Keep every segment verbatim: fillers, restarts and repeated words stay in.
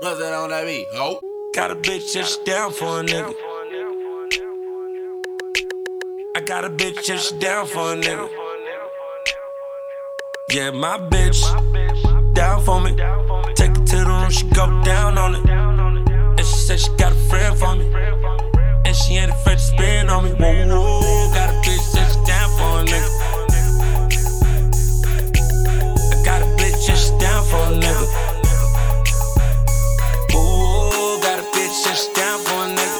What's that on that beat, ho? Got a bitch that's down for a nigga. I got a bitch that's down for a nigga. Yeah, my bitch down for me. Take her to the room, she go down on it. And she said she got a friend for me. And she ain't afraid to spin on me. Whoa, whoa, got a bitch that's down for a nigga. I got a bitch that's down for a nigga. Ooh, got a bitch that's down for a nigga.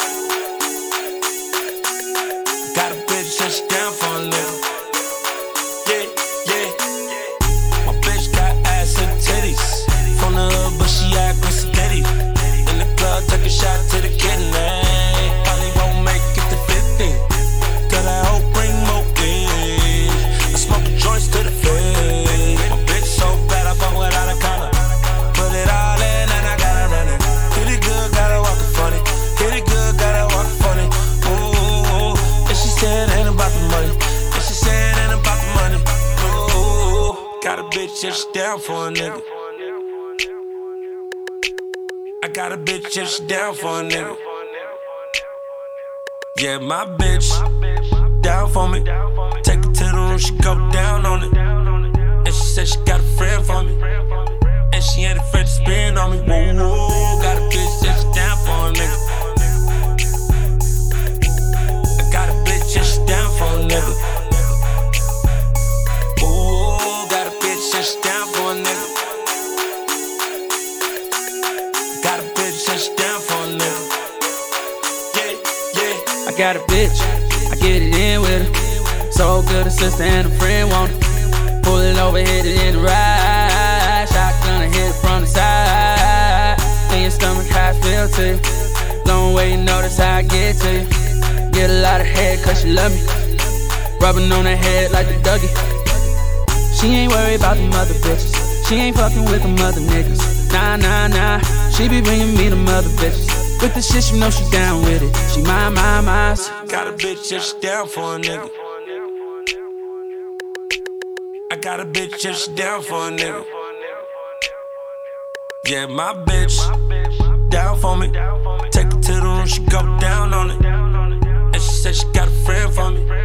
Got a bitch that's down for a nigga. Yeah, yeah. My bitch got ass and titties. From the hood, but she act with spaghetti. In the club, took a shot to the kidney. Probably won't make it to fifty. Cause I hope bring more weed. I smoke the joints to the face. My bitch so bad, I fuck without a collar. Put it all in and I gotta run it. Hit it good, gotta walk it funny. Hit it good, gotta walk it funny. Ooh, and she said ain't about the money. And she said ain't about the money. Ooh, got a bitch that's down for a nigga. I got a bitch that's down for a nigga. Yeah, my bitch down for me. Take her to the room, she go down on it. And she said she got a friend for me. And she ain't afraid to spin on me. Whoa, whoa, got a bitch that's down for a nigga. I got a bitch that's down for a nigga. Ooh, got a bitch that's down for a nigga. Got a bitch that's down for a nigga. Yeah, yeah. I got a bitch, I get it in with her. So good, a sister and a friend want it. Pull it over, hit it in the ride. Shotgun and hit it from the side. In your stomach, how I feel to you. Long way, you notice how I get to you. Get a lot of head, cause she love me. Rubbing on her head like the Dougie. She ain't worried about them other bitches. She ain't fucking with them other niggas. Nah, nah, nah. She be bringing me them other bitches. With the shit, you know she down with it. She my, my, my. Got a bitch that's down for a nigga. I got a bitch that's down for a nigga. Yeah, my bitch down for me. Take her to the room, she go down on it. And she said she got a friend for me.